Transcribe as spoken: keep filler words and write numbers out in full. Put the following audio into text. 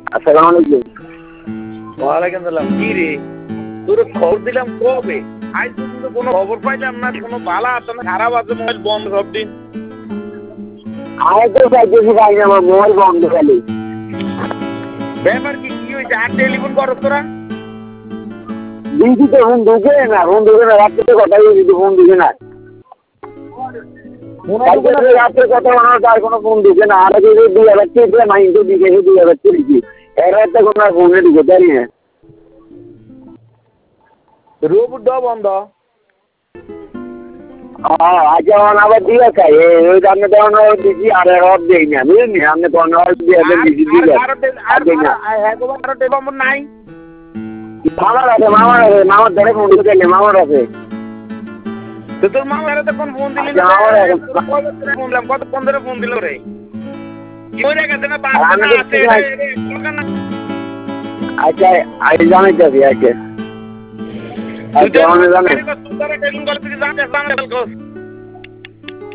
আসসালামু আলাইকুম। ওয়ালাইকুম সালাম। কি রে তোর খবর দিলাম কবে, আজ পর্যন্ত কোনো খবর পাইলাম না। কোনো বালা আছে না খারাপ আছে? মোবাইল বন্ধ সব দিন। আমি তো চাইতেছি ভাই আমার মোবাইল বন্ধ খালি। ব্যাপার কি কি হয়েছে? আর টেলিফোন করো তোরা? ডিউটিতে ফোন ঢুকে না, ফোন ঢুকে না, রাত্রে কথা বলছি ফোন ঢুকে না। কালকে রাত্রে কথা বলার তার কোনো ফোন ঢুকে না। আর আগে দুই হাজার তেইশে মাইন্ডে দিকে দুই হাজার তেইশে এর একটা কোনো ফোনে ঢুকে পারি না। রোবট দাও বন্ধ। হ্যাঁ আজকে আবার দিয়ে খাই ওই দামে দেওয়ানো দিচ্ছি আর অফ দেই না বুঝলি। আপনি কোনো দিয়ে দিচ্ছি দিলে আরো টেলিফোন নাই। মামার আছে মামার আছে মামার ধরে ফোন ঢুকে মামার আছে। তো তোর মামার তো কোন ফোন দিলি না? ফোন দিলাম কতক্ষণ ধরে ফোন দিল রে? কি হয়ে গেছে না? আচ্ছা আমি জানাই যাবি আজকে। আচ্ছা জানেন টেলিফোন করে তুই জানিস?